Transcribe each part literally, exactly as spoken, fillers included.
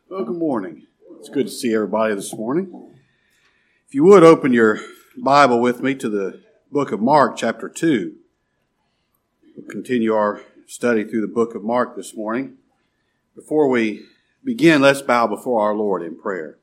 Well, good morning. It's good to see everybody this morning. If you would open your Bible with me to the book of Mark, chapter two. We'll continue our study through the book of Mark this morning. Before we begin, let's bow before our Lord in prayer.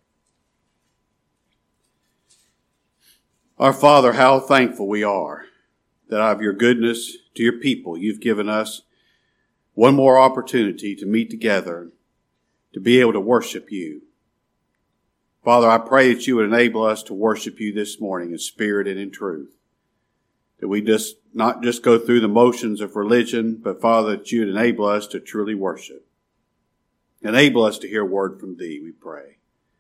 Our Father, how thankful we are that out of your goodness to your people, you've given us one more opportunity to meet together, to be able to worship you. Father, I pray that you would enable us to worship you this morning in spirit and in truth. That we just not just go through the motions of religion, but Father, that you would enable us to truly worship. Enable us to hear a word from thee, we pray.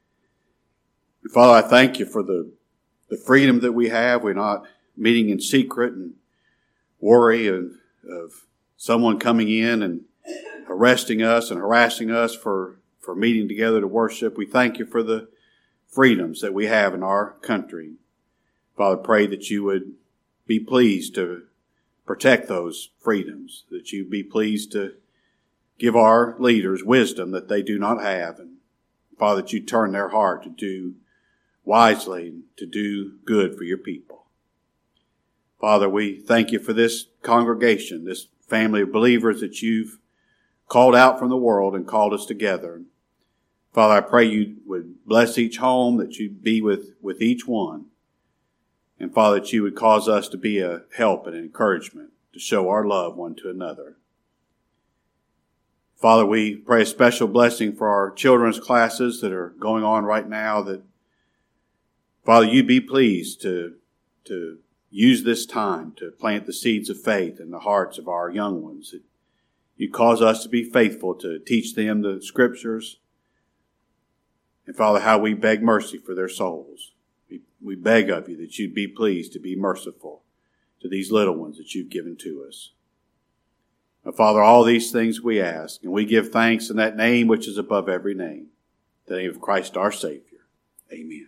And Father, I thank you for the, the freedom that we have. We're not meeting in secret and worry of, of someone coming in and arresting us and harassing us for for meeting together to worship. We thank you for the freedoms that we have in our country. Father, pray that you would be pleased to protect those freedoms, that you be pleased to give our leaders wisdom that they do not have. And Father, that you turn their heart to do wisely and to do good for your people. Father, we thank you for this congregation, this family of believers that you've called out from the world and called us together. Father, I pray you would bless each home, that you'd be with, with each one. And Father, that you would cause us to be a help and an encouragement to show our love one to another. Father, we pray a special blessing for our children's classes that are going on right now, that Father, you be pleased to, to use this time to plant the seeds of faith in the hearts of our young ones. That you cause us to be faithful to teach them the scriptures. And Father, how we beg mercy for their souls. We, we beg of you that you'd be pleased to be merciful to these little ones that you've given to us. Now, Father, all these things we ask, and we give thanks in that name which is above every name, the name of Christ our Savior. Amen.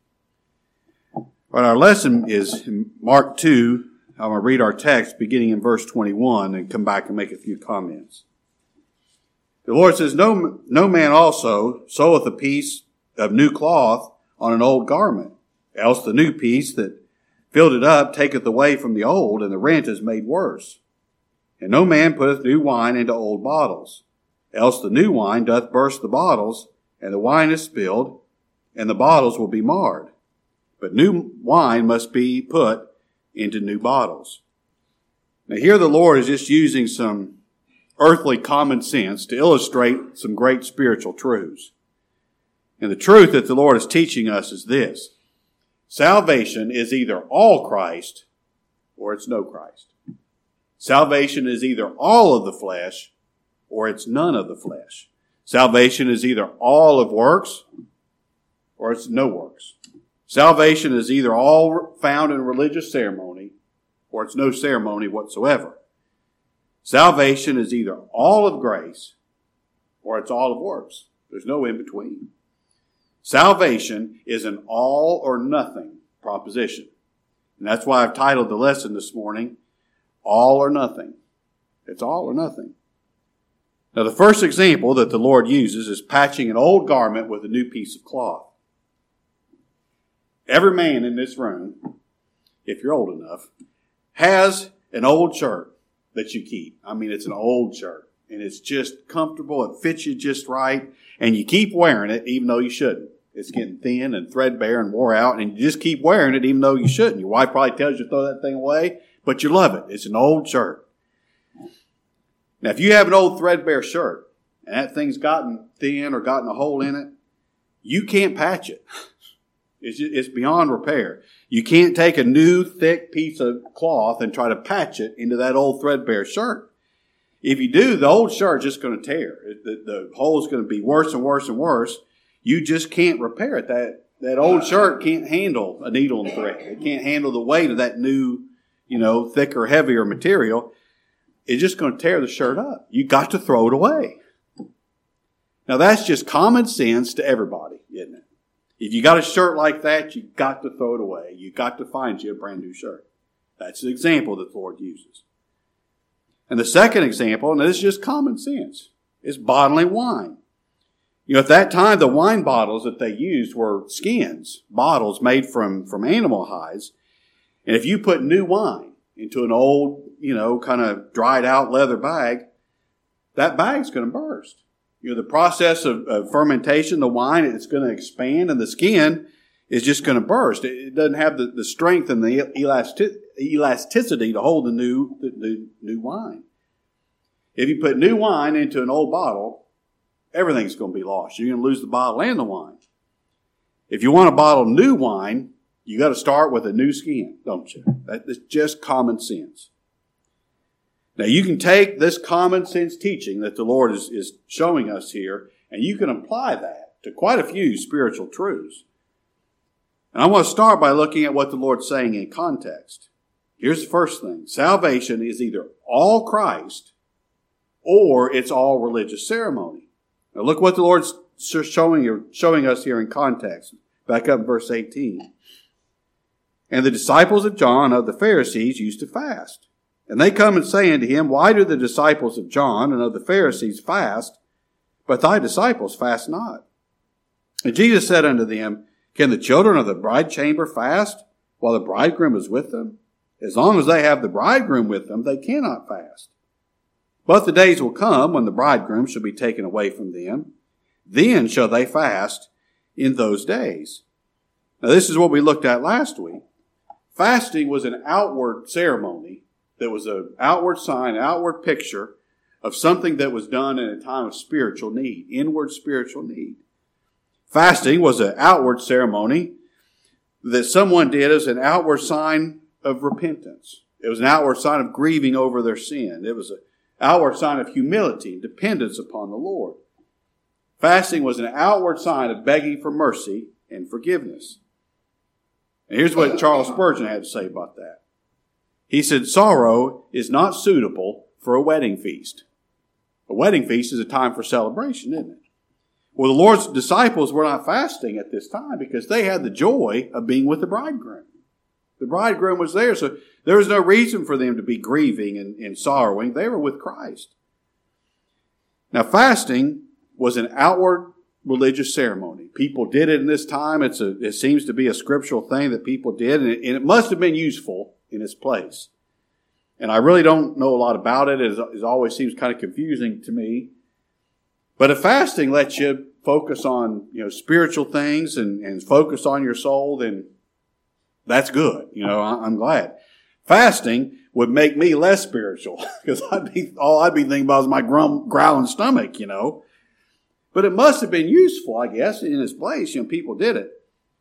All right, our lesson is in Mark two. I'm going to read our text beginning in verse twenty-one and come back and make a few comments. The Lord says, no, no man also seweth a piece of new cloth on an old garment, else the new piece that filled it up taketh away from the old, and the rent is made worse. And no man putteth new wine into old bottles, else the new wine doth burst the bottles, and the wine is spilled, and the bottles will be marred. But new wine must be put into new bottles. Now here the Lord is just using some earthly common sense to illustrate some great spiritual truths. And the truth that the Lord is teaching us is this: salvation is either all Christ or it's no Christ. Salvation is either all of the flesh or it's none of the flesh. Salvation is either all of works or it's no works. Salvation is either all found in religious ceremony or it's no ceremony whatsoever. Salvation is either all of grace or it's all of works. There's no in between. Salvation is an all or nothing proposition. And that's why I've titled the lesson this morning, All or Nothing. It's all or nothing. Now the first example that the Lord uses is patching an old garment with a new piece of cloth. Every man in this room, if you're old enough, has an old shirt that you keep. I mean, it's an old shirt, and it's just comfortable. It fits you just right, and you keep wearing it even though you shouldn't. It's getting thin and threadbare and wore out, and you just keep wearing it even though you shouldn't. Your wife probably tells you to throw that thing away, but you love it. It's an old shirt. Now, if you have an old threadbare shirt, and that thing's gotten thin or gotten a hole in it, you can't patch it. It's, just, it's beyond repair. You can't take a new thick piece of cloth and try to patch it into that old threadbare shirt. If you do, the old shirt's just going to tear. The, the hole's going to be worse and worse and worse. You just can't repair it. That that old shirt can't handle a needle and thread. It can't handle the weight of that new, you know, thicker, heavier material. It's just going to tear the shirt up. You got to throw it away. Now that's just common sense to everybody, isn't it? If you got a shirt like that, you got to throw it away. You got to find you a brand new shirt. That's the example that the Lord uses. And the second example, and this is just common sense, is bottling wine. You know, at that time, the wine bottles that they used were skins, bottles made from, from animal hides. And if you put new wine into an old, you know, kind of dried out leather bag, that bag's going to burst. You know, the process of, of fermentation, the wine, it's going to expand, and the skin is just going to burst. It, it doesn't have the, the strength and the elastic, elasticity to hold the new, the, the new wine. If you put new wine into an old bottle, everything's going to be lost. You're going to lose the bottle and the wine. If you want to bottle new wine, you got to start with a new skin, don't you? That's just common sense. Now, you can take this common sense teaching that the Lord is, is showing us here, and you can apply that to quite a few spiritual truths. And I want to start by looking at what the Lord's saying in context. Here's the first thing. Salvation is either all Christ or it's all religious ceremony. Now, look what the Lord's showing, showing us here in context. Back up in verse eighteen. And the disciples of John of the Pharisees used to fast. And they come and say unto him, Why do the disciples of John and of the Pharisees fast, but thy disciples fast not? And Jesus said unto them, Can the children of the bride chamber fast while the bridegroom is with them? As long as they have the bridegroom with them, they cannot fast. But the days will come when the bridegroom shall be taken away from them. Then shall they fast in those days. Now this is what we looked at last week. Fasting was an outward ceremony that was an outward sign, an outward picture of something that was done in a time of spiritual need, inward spiritual need. Fasting was an outward ceremony that someone did as an outward sign of repentance. It was an outward sign of grieving over their sin. It was an outward sign of humility and dependence upon the Lord. Fasting was an outward sign of begging for mercy and forgiveness. And here's what Charles Spurgeon had to say about that. He said, sorrow is not suitable for a wedding feast. A wedding feast is a time for celebration, isn't it? Well, the Lord's disciples were not fasting at this time because they had the joy of being with the bridegroom. The bridegroom was there, so there was no reason for them to be grieving and, and sorrowing. They were with Christ. Now, fasting was an outward religious ceremony. People did it in this time. It's a, it seems to be a scriptural thing that people did, and it, and it must have been useful in its place. And I really don't know a lot about it. It, it always seems kind of confusing to me. But if fasting lets you focus on, you know, spiritual things and, and focus on your soul, then that's good. You know, I, I'm glad. Fasting would make me less spiritual because I'd be, all I'd be thinking about is my grum, growling stomach, you know. But it must have been useful, I guess, in its place. You know, people did it.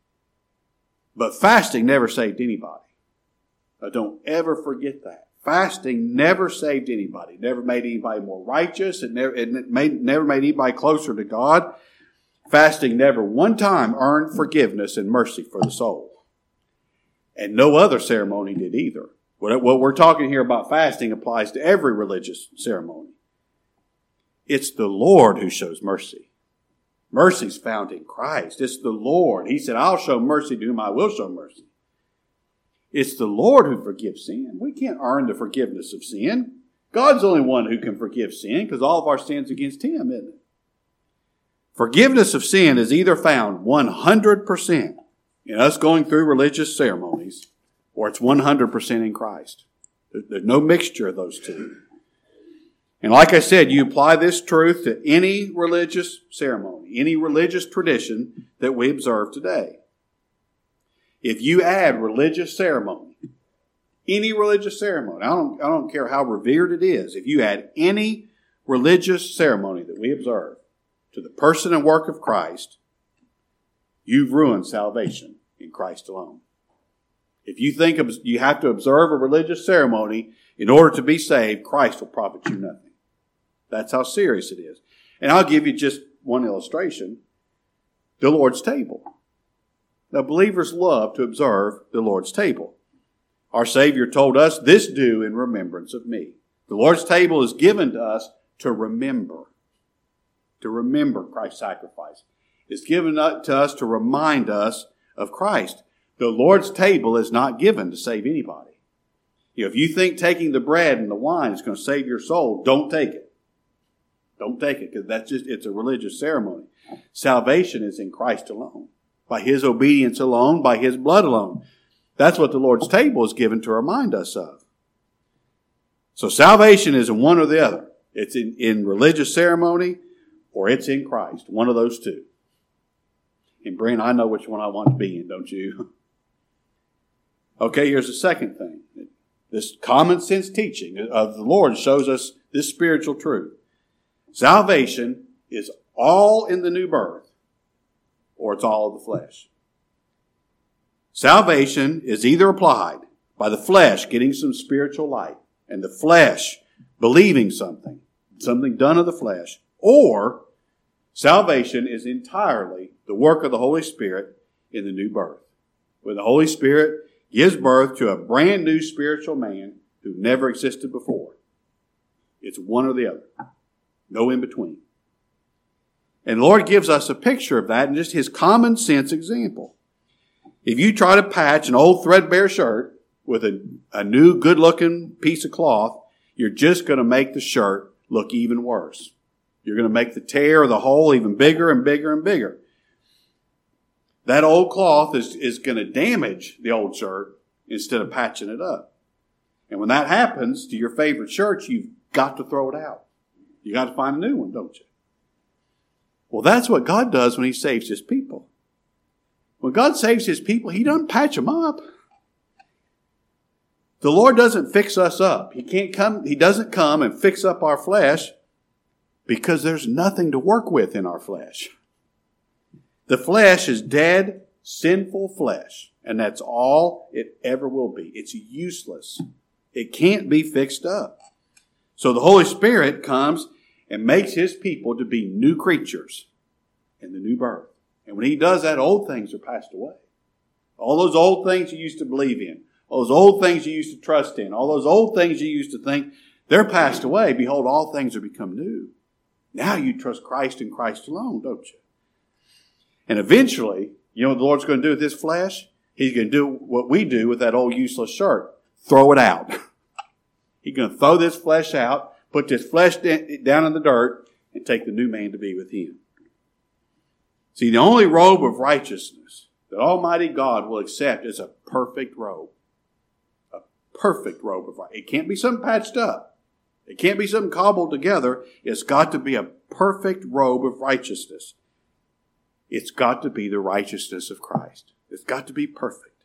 But fasting never saved anybody. Now, don't ever forget that. Fasting never saved anybody. Never made anybody more righteous. It never, it made, never made anybody closer to God. Fasting never one time earned forgiveness and mercy for the soul. And no other ceremony did either. What, what we're talking here about fasting applies to every religious ceremony. It's the Lord who shows mercy. Mercy's found in Christ. It's the Lord. He said, I'll show mercy to whom I will show mercy. It's the Lord who forgives sin. We can't earn the forgiveness of sin. God's the only one who can forgive sin because all of our sin's against Him, isn't it? Forgiveness of sin is either found one hundred percent in us going through religious ceremonies or it's one hundred percent in Christ. There's no mixture of those two. And like I said, you apply this truth to any religious ceremony, any religious tradition that we observe today. If you add religious ceremony, any religious ceremony, I don't, I don't care how revered it is, if you add any religious ceremony that we observe to the person and work of Christ, you've ruined salvation in Christ alone. If you think you have to observe a religious ceremony in order to be saved, Christ will profit you nothing. That's how serious it is. And I'll give you just one illustration. The Lord's table. Now, believers love to observe the Lord's table. Our Savior told us, this do in remembrance of me. The Lord's table is given to us to remember. To remember Christ's sacrifice. It's given to us to remind us of Christ. The Lord's table is not given to save anybody. You know, if you think taking the bread and the wine is going to save your soul, don't take it. Don't take it because that's just, it's a religious ceremony. Salvation is in Christ alone, by His obedience alone, by His blood alone. That's what the Lord's table is given to remind us of. So salvation is in one or the other. It's in, in religious ceremony or it's in Christ. One of those two. And Brent, I know which one I want to be in, don't you? Okay, here's the second thing. This common sense teaching of the Lord shows us this spiritual truth. Salvation is all in the new birth or it's all of the flesh. Salvation is either applied by the flesh getting some spiritual light and the flesh believing something, something done of the flesh, or salvation is entirely the work of the Holy Spirit in the new birth. When the Holy Spirit gives birth to a brand new spiritual man who never existed before. It's one or the other. No in between. And the Lord gives us a picture of that in just His common sense example. If you try to patch an old threadbare shirt with a, a new good-looking piece of cloth, you're just going to make the shirt look even worse. You're going to make the tear or the hole even bigger and bigger and bigger. That old cloth is, is going to damage the old shirt instead of patching it up. And when that happens to your favorite shirt, you've got to throw it out. You got to find a new one, don't you? Well, that's what God does when He saves His people. When God saves His people, He doesn't patch them up. The Lord doesn't fix us up. He can't come, He doesn't come and fix up our flesh because there's nothing to work with in our flesh. The flesh is dead, sinful flesh, and that's all it ever will be. It's useless. It can't be fixed up. So the Holy Spirit comes and makes His people to be new creatures in the new birth. And when He does that, old things are passed away. All those old things you used to believe in, all those old things you used to trust in, all those old things you used to think, they're passed away. Behold, all things are become new. Now you trust Christ and Christ alone, don't you? And eventually, you know what the Lord's going to do with this flesh? He's going to do what we do with that old useless shirt. Throw it out. He's going to throw this flesh out, put this flesh down in the dirt, and take the new man to be with Him. See, the only robe of righteousness that Almighty God will accept is a perfect robe. A perfect robe of righteousness. It can't be something patched up. It can't be something cobbled together. It's got to be a perfect robe of righteousness. It's got to be the righteousness of Christ. It's got to be perfect.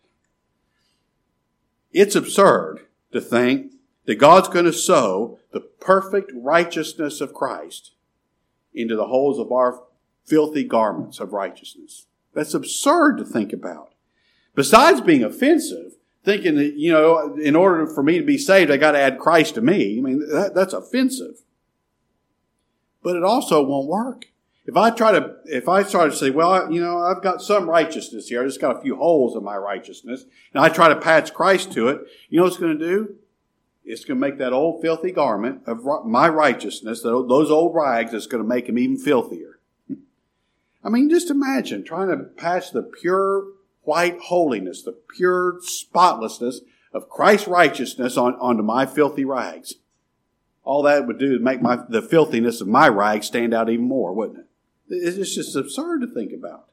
It's absurd to think that God's going to sew the perfect righteousness of Christ into the holes of our filthy garments of righteousness. That's absurd to think about. Besides being offensive, thinking that, you know, in order for me to be saved, I got to add Christ to me. I mean, that, that's offensive. But it also won't work. If I try to, if I try to say, well, you know, I've got some righteousness here. I just got a few holes in my righteousness. And I try to patch Christ to it. You know what it's going to do? It's going to make that old filthy garment of my righteousness, those old rags, it's going to make them even filthier. I mean, just imagine trying to patch the pure white holiness, the pure spotlessness of Christ's righteousness on, onto my filthy rags. All that would do is make my, the filthiness of my rags stand out even more, wouldn't it? It's just absurd to think about.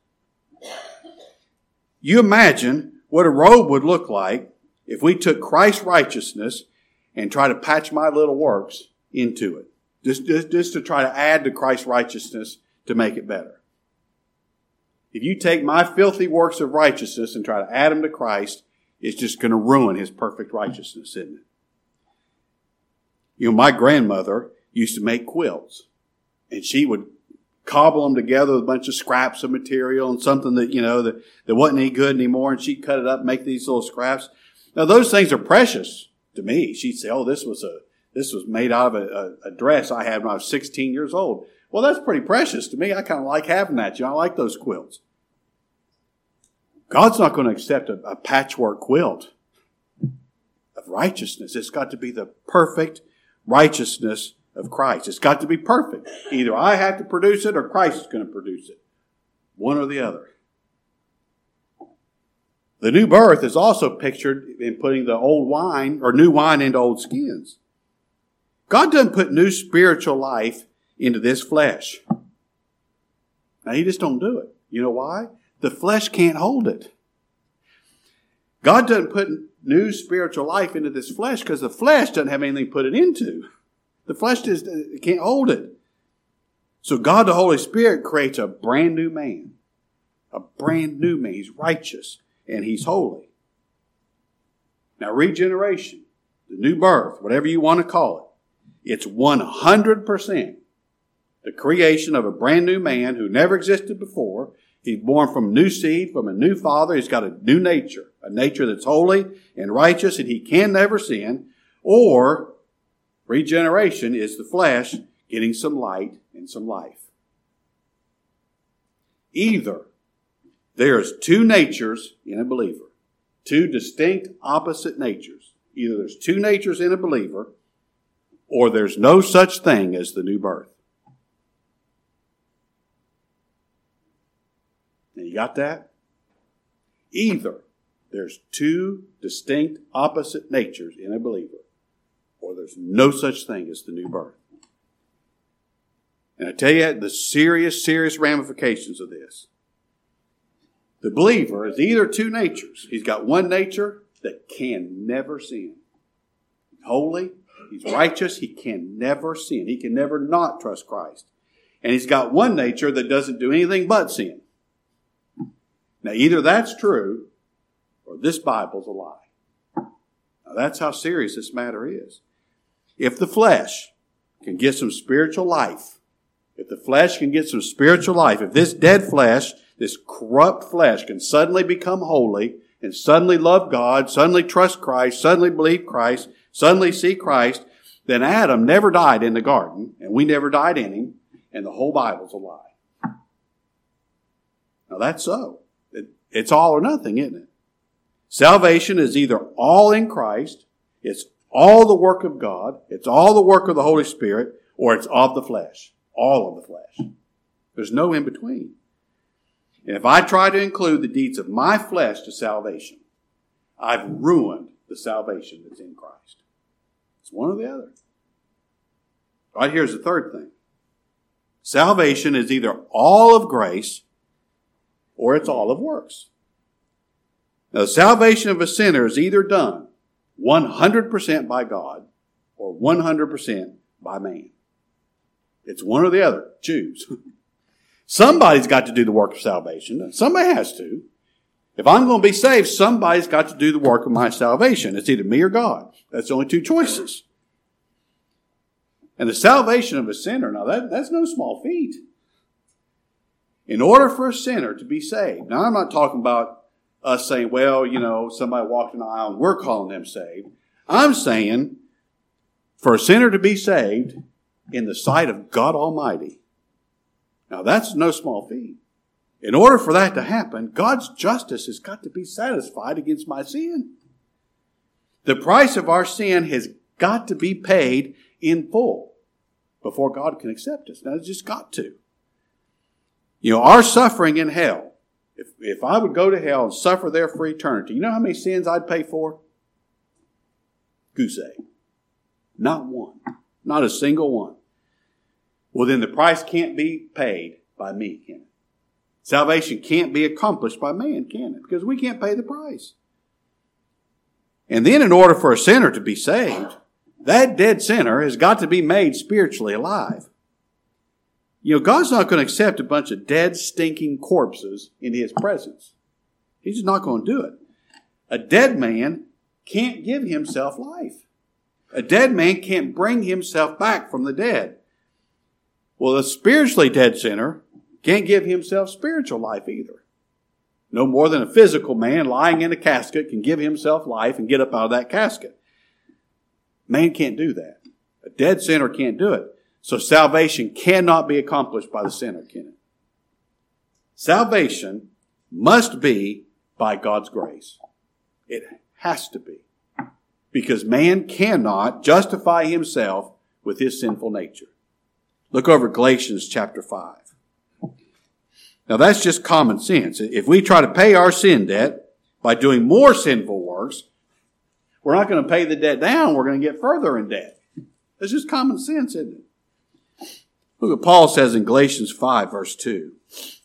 You imagine what a robe would look like if we took Christ's righteousness and try to patch my little works into it. Just, just, just to try to add to Christ's righteousness to make it better. If you take my filthy works of righteousness and try to add them to Christ, it's just going to ruin His perfect righteousness, isn't it? You know, my grandmother used to make quilts. And she would cobble them together with a bunch of scraps of material and something that, you know, that, that wasn't any good anymore. And she'd cut it up and make these little scraps. Now, those things are precious to me. She'd say, oh, this was a this was made out of a, a, a dress I had when I was sixteen years old. Well, that's pretty precious to me. I kind of like having that. You know, I like those quilts. God's not going to accept a, a patchwork quilt of righteousness. It's got to be the perfect righteousness of Christ. It's got to be perfect. Either I have to produce it or Christ is going to produce it. One or the other. The new birth is also pictured in putting the old wine or new wine into old skins. God doesn't put new spiritual life into this flesh. Now, he just don't do it. You know why? The flesh can't hold it. God doesn't put new spiritual life into this flesh because the flesh doesn't have anything to put it into. The flesh just can't hold it. So God, the Holy Spirit, creates a brand new man. A brand new man. He's righteous and he's holy. Now, regeneration, the new birth, whatever you want to call it, it's one hundred percent the creation of a brand new man who never existed before. He's born from new seed, from a new father. He's got a new nature, a nature that's holy and righteous, and he can never sin. Or regeneration is the flesh getting some light and some life. Either there's two natures in a believer, two distinct opposite natures. Either there's two natures in a believer, or there's no such thing as the new birth. Now, you got that? Either there's two distinct opposite natures in a believer, or there's no such thing as the new birth. And I tell you the serious, serious ramifications of this. The believer is either two natures. He's got one nature that can never sin. He's holy. He's righteous. He can never sin. He can never not trust Christ. And he's got one nature that doesn't do anything but sin. Now, either that's true or this Bible's a lie. Now, that's how serious this matter is. If the flesh can get some spiritual life, if the flesh can get some spiritual life, if this dead flesh, this corrupt flesh can suddenly become holy and suddenly love God, suddenly trust Christ, suddenly believe Christ, suddenly see Christ, then Adam never died in the garden, and we never died in him, and the whole Bible's a lie. Now that's so. It, it's all or nothing, isn't it? Salvation is either all in Christ, it's all the work of God, it's all the work of the Holy Spirit, or it's of the flesh. All of the flesh. There's no in between. And if I try to include the deeds of my flesh to salvation, I've ruined the salvation that's in Christ. It's one or the other. Right, here's the third thing. Salvation is either all of grace or it's all of works. Now, the salvation of a sinner is either done one hundred percent by God or one hundred percent by man. It's one or the other. Choose. Somebody's got to do the work of salvation. Somebody has to. If I'm going to be saved, somebody's got to do the work of my salvation. It's either me or God. That's the only two choices. And the salvation of a sinner, now that, that's no small feat. In order for a sinner to be saved, now I'm not talking about us saying, well, you know, somebody walked in the aisle and we're calling them saved. I'm saying for a sinner to be saved in the sight of God Almighty. Now that's no small feat. In order for that to happen, God's justice has got to be satisfied against my sin. The price of our sin has got to be paid in full before God can accept us. Now it's just got to. You know, our suffering in hell, if, if I would go to hell and suffer there for eternity, you know how many sins I'd pay for? Goose egg. Not one. Not a single one. Well, then the price can't be paid by me, can it? Salvation can't be accomplished by man, can it? Because we can't pay the price. And then in order for a sinner to be saved, that dead sinner has got to be made spiritually alive. You know, God's not going to accept a bunch of dead, stinking corpses in His presence. He's just not going to do it. A dead man can't give himself life. A dead man can't bring himself back from the dead. Well, a spiritually dead sinner can't give himself spiritual life either. No more than a physical man lying in a casket can give himself life and get up out of that casket. Man can't do that. A dead sinner can't do it. So salvation cannot be accomplished by the sinner, can it? Salvation must be by God's grace. It has to be. Because man cannot justify himself with his sinful nature. Look over Galatians chapter five. Now that's just common sense. If we try to pay our sin debt by doing more sinful works, we're not going to pay the debt down. We're going to get further in debt. That's just common sense, isn't it? Look what Paul says in Galatians five verse two.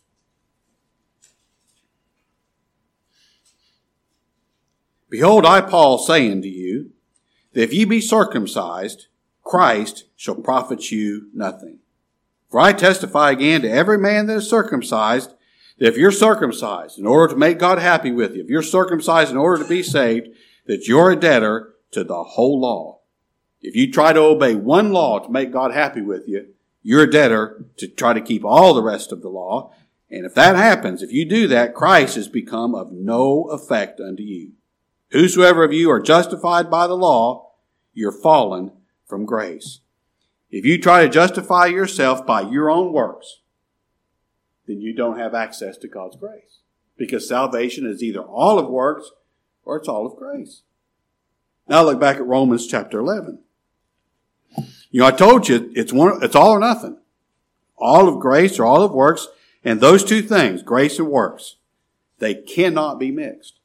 Behold, I, Paul, say unto you, that if ye be circumcised, Christ shall profit you nothing. For I testify again to every man that is circumcised, that if you're circumcised in order to make God happy with you, if you're circumcised in order to be saved, that you're a debtor to the whole law. If you try to obey one law to make God happy with you, you're a debtor to try to keep all the rest of the law. And if that happens, if you do that, Christ has become of no effect unto you. Whosoever of you are justified by the law, you're fallen from grace. If you try to justify yourself by your own works, then you don't have access to God's grace. Because salvation is either all of works or it's all of grace. Now look back at Romans chapter eleven. You know, I told you it's one, it's all or nothing. All of grace or all of works. And those two things, grace and works, they cannot be mixed.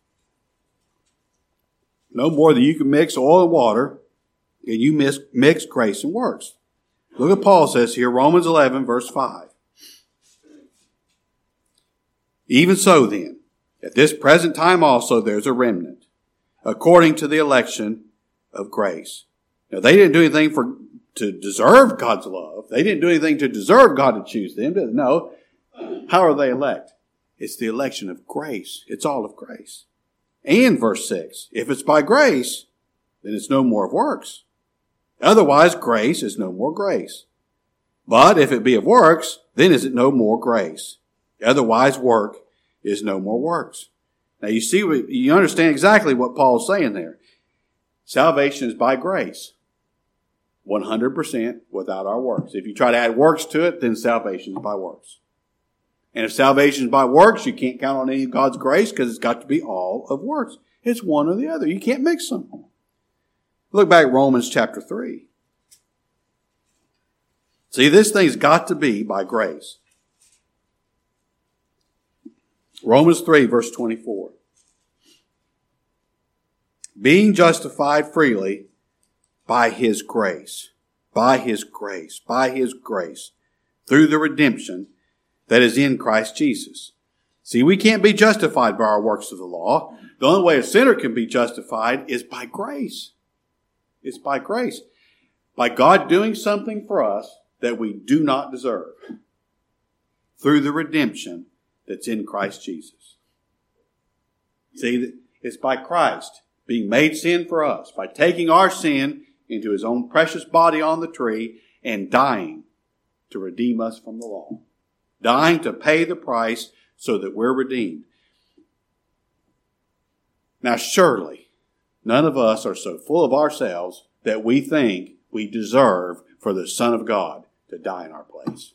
No more than you can mix oil and water, and you mix, mix grace and works. Look what Paul says here, Romans eleven, verse five. Even so then, at this present time also there's a remnant, according to the election of grace. Now they didn't do anything for to deserve God's love. They didn't do anything to deserve God to choose them. No. How are they elect? It's the election of grace. It's all of grace. And verse six, if it's by grace, then it's no more of works. Otherwise, grace is no more grace. But if it be of works, then is it no more grace. Otherwise, work is no more works. Now you see, you understand exactly what Paul's saying there. Salvation is by grace. one hundred percent without our works. If you try to add works to it, then salvation is by works. And if salvation is by works, you can't count on any of God's grace because it's got to be all of works. It's one or the other. You can't mix them. Look back at Romans chapter three. See, this thing's got to be by grace. Romans three, verse twenty-four. Being justified freely by His grace, by His grace, by His grace, through the redemption that is in Christ Jesus. See, we can't be justified by our works of the law. The only way a sinner can be justified is by grace. It's by grace. By God doing something for us that we do not deserve. Through the redemption that's in Christ Jesus. See, it's by Christ being made sin for us, by taking our sin into His own precious body on the tree and dying to redeem us from the law. Dying to pay the price so that we're redeemed. Now surely, none of us are so full of ourselves that we think we deserve for the Son of God to die in our place.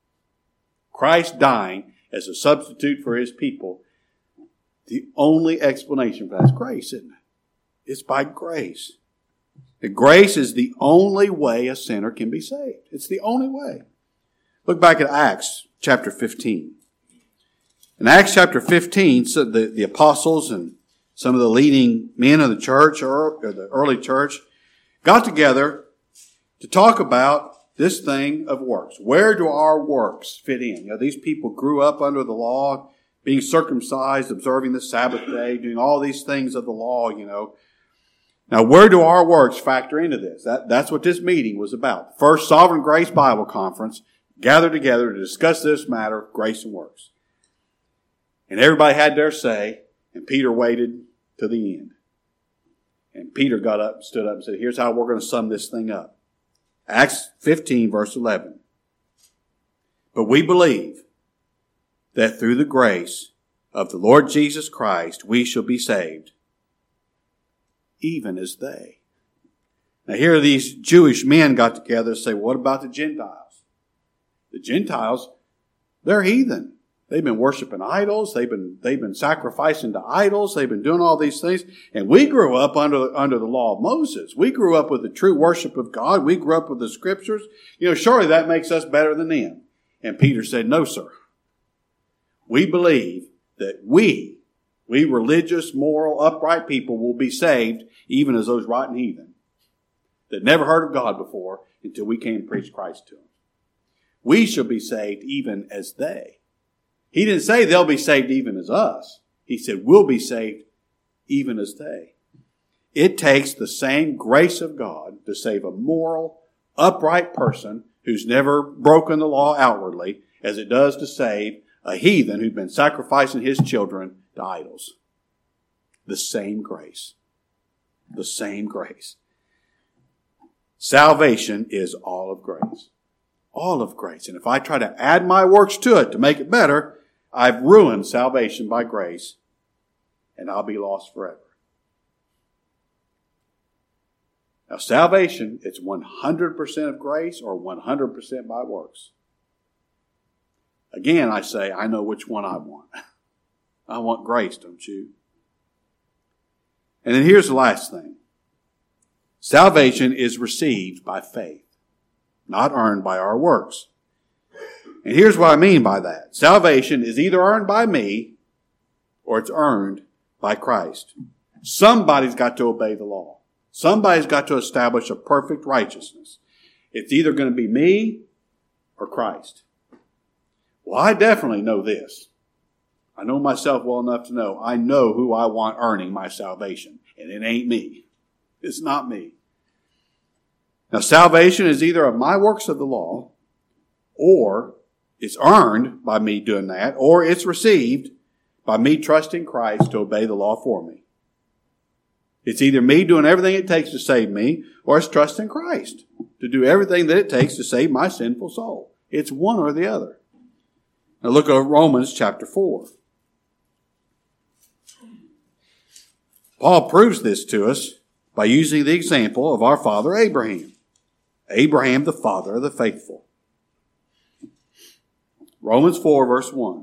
Christ dying as a substitute for His people, the only explanation for that is grace, isn't it? It's by grace. The grace is the only way a sinner can be saved. It's the only way. Look back at Acts chapter fifteen. In Acts chapter fifteen, so the, the apostles and some of the leading men of the church or, or the early church got together to talk about this thing of works. Where do our works fit in? You know, these people grew up under the law, being circumcised, observing the Sabbath day, doing all these things of the law, you know. Now, where do our works factor into this? That, that's what this meeting was about. First Sovereign Grace Bible Conference gathered together to discuss this matter, grace and works. And everybody had their say, and Peter waited to the end. And Peter got up, stood up and said, here's how we're going to sum this thing up. Acts fifteen, verse eleven. But we believe that through the grace of the Lord Jesus Christ, we shall be saved, even as they. Now here these Jewish men got together and say, what about the Gentiles? The Gentiles, they're heathen. They've been worshiping idols. They've been, they've been sacrificing to idols. They've been doing all these things. And we grew up under, under the law of Moses. We grew up with the true worship of God. We grew up with the scriptures. You know, surely that makes us better than them. And Peter said, no, sir. We believe that we, we religious, moral, upright people will be saved even as those rotten heathen that never heard of God before until we came and preached Christ to them. We shall be saved even as they. He didn't say they'll be saved even as us. He said we'll be saved even as they. It takes the same grace of God to save a moral, upright person who's never broken the law outwardly as it does to save a heathen who'd been sacrificing his children to idols. The same grace. The same grace. Salvation is all of grace. All of grace. And if I try to add my works to it to make it better, I've ruined salvation by grace, and I'll be lost forever. Now, salvation, it's one hundred percent of grace or one hundred percent by works. Again, I say, I know which one I want. I want grace, don't you? And then here's the last thing. Salvation is received by faith, not earned by our works. And here's what I mean by that. Salvation is either earned by me or it's earned by Christ. Somebody's got to obey the law. Somebody's got to establish a perfect righteousness. It's either going to be me or Christ. Well, I definitely know this. I know myself well enough to know I know who I want earning my salvation, and it ain't me. It's not me. Now, salvation is either of my works of the law, or it's earned by me doing that, or it's received by me trusting Christ to obey the law for me. It's either me doing everything it takes to save me, or it's trusting Christ to do everything that it takes to save my sinful soul. It's one or the other. Now look at Romans chapter four. Paul proves this to us by using the example of our father Abraham. Abraham, the father of the faithful. Romans four, verse one.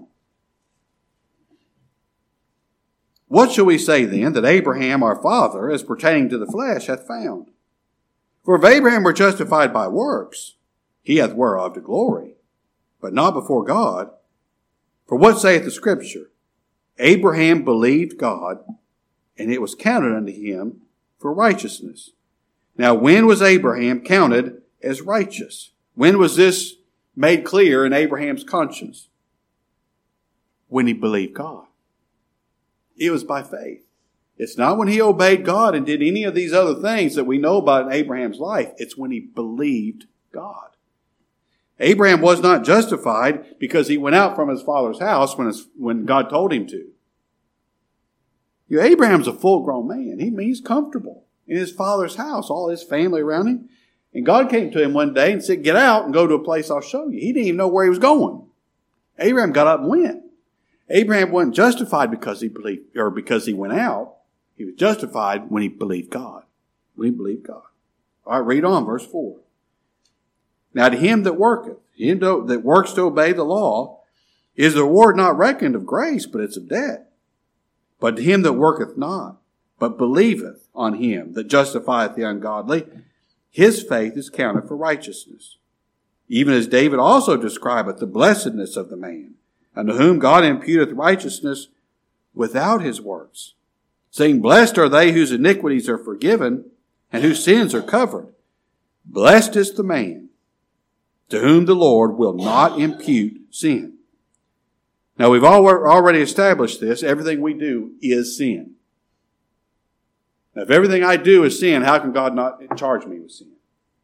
What shall we say then that Abraham our father, as pertaining to the flesh, hath found? For if Abraham were justified by works, he hath whereof to glory, but not before God. For what saith the Scripture? Abraham believed God, and it was counted unto him for righteousness. Now, when was Abraham counted as righteous? When was this made clear in Abraham's conscience? When he believed God. It was by faith. It's not when he obeyed God and did any of these other things that we know about in Abraham's life. It's when he believed God. Abraham was not justified because he went out from his father's house when, his, when God told him to. You know, Abraham's a full-grown man. He, he's comfortable in his father's house, all his family around him. And God came to him one day and said, get out and go to a place I'll show you. He didn't even know where he was going. Abraham got up and went. Abraham wasn't justified because he believed, or because he went out. He was justified when he believed God. When he believed God. All right, read on, verse four. Now to him that worketh, him that works to obey the law, is the reward not reckoned of grace, but it's of debt. But to him that worketh not, but believeth on him that justifieth the ungodly, his faith is counted for righteousness. Even as David also describeth the blessedness of the man, unto whom God imputeth righteousness without his works, saying, blessed are they whose iniquities are forgiven, and whose sins are covered. Blessed is the man to whom the Lord will not impute sin. Now, we've already established this. Everything we do is sin. Now, if everything I do is sin, how can God not charge me with sin?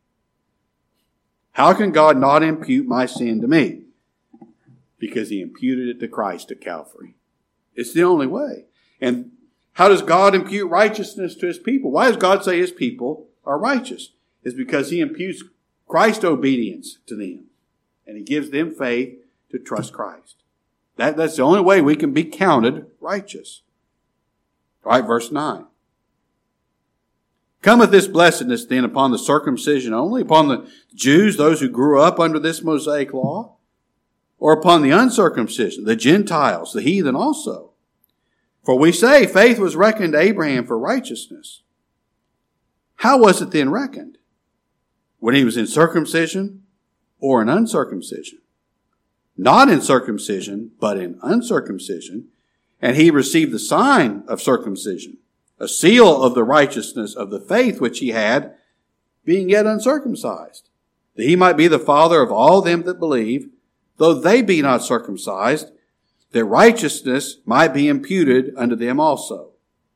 How can God not impute my sin to me? Because he imputed it to Christ at Calvary. It's the only way. And how does God impute righteousness to his people? Why does God say his people are righteous? It's because he imputes Christ's obedience to them. And he gives them faith to trust Christ. That, that's the only way we can be counted righteous. All right, verse nine. Cometh this blessedness then upon the circumcision only, upon the Jews, those who grew up under this Mosaic law, or upon the uncircumcision, the Gentiles, the heathen also? For we say faith was reckoned to Abraham for righteousness. How was it then reckoned? When he was in circumcision or in uncircumcision? Not in circumcision, but in uncircumcision. And he received the sign of circumcision, a seal of the righteousness of the faith which he had, being yet uncircumcised, that he might be the father of all them that believe, though they be not circumcised, that righteousness might be imputed unto them also.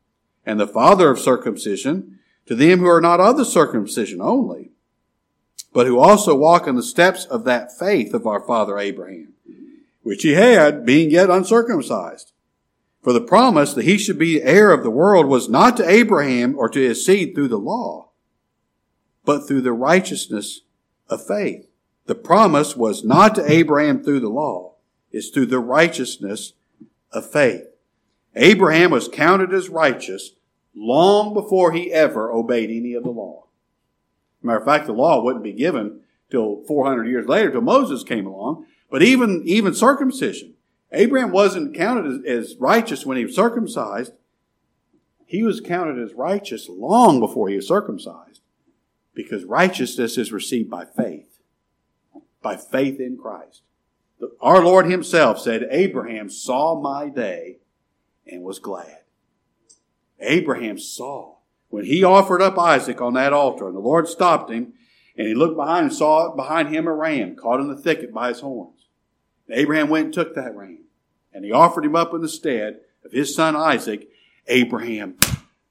and the father of circumcision, to them who are not of the circumcision only, but who also walk in the steps of that faith of our father Abraham, which he had, being yet uncircumcised. For the promise that he should be heir of the world was not to Abraham or to his seed through the law, but through the righteousness of faith. The promise was not to Abraham through the law, it's through the righteousness of faith. Abraham was counted as righteous long before he ever obeyed any of the law. Matter of fact, the law wouldn't be given till four hundred years later, till Moses came along. But even, even circumcision, Abraham wasn't counted as, as righteous when he was circumcised. He was counted as righteous long before he was circumcised, because righteousness is received by faith, by faith in Christ. Our Lord himself said, Abraham saw my day and was glad. Abraham saw. When he offered up Isaac on that altar, and the Lord stopped him, and he looked behind and saw behind him a ram caught in the thicket by his horns. And Abraham went and took that ram, and he offered him up in the stead of his son Isaac. Abraham,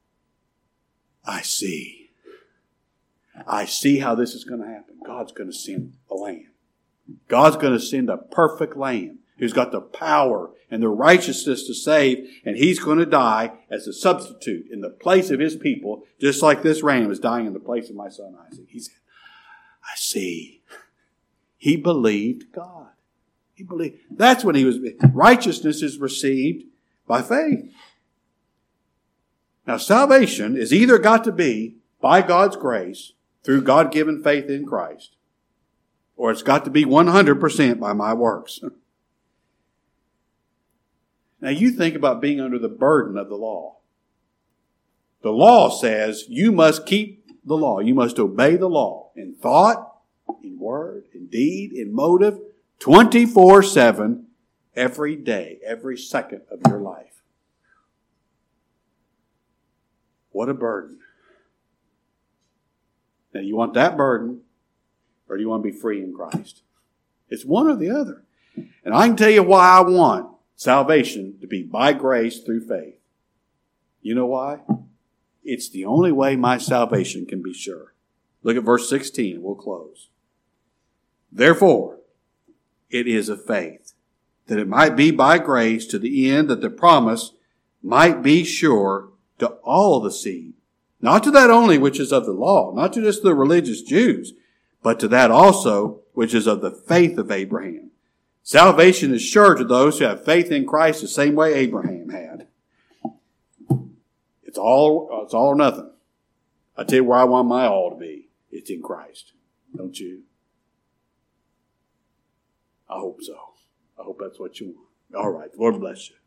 I see. I see how this is going to happen. God's going to send a lamb. God's going to send a perfect lamb who's got the power and the righteousness to save, and he's going to die as a substitute in the place of his people, just like this ram is dying in the place of my son Isaac. He said, I see. He believed God. He believed. That's when he was. Righteousness is received by faith. Now, salvation is either got to be by God's grace through God-given faith in Christ, or it's got to be one hundred percent by my works. Now, you think about being under the burden of the law. The law says you must keep the law. You must obey the law in thought, in word, in deed, in motive, twenty-four seven, every day, every second of your life. What a burden. Now, you want that burden, or do you want to be free in Christ? It's one or the other. And I can tell you why I want salvation to be by grace through faith. You know why? It's the only way my salvation can be sure. Look at verse sixteen and we'll close. Therefore, it is of faith, that it might be by grace to the end that the promise might be sure to all the seed. Not to that only which is of the law, not to just the religious Jews, but to that also which is of the faith of Abraham. Salvation is sure to those who have faith in Christ the same way Abraham had. It's all, it's all or nothing. I tell you where I want my all to be. It's in Christ. Don't you? I hope so. I hope that's what you want. All right. The Lord bless you.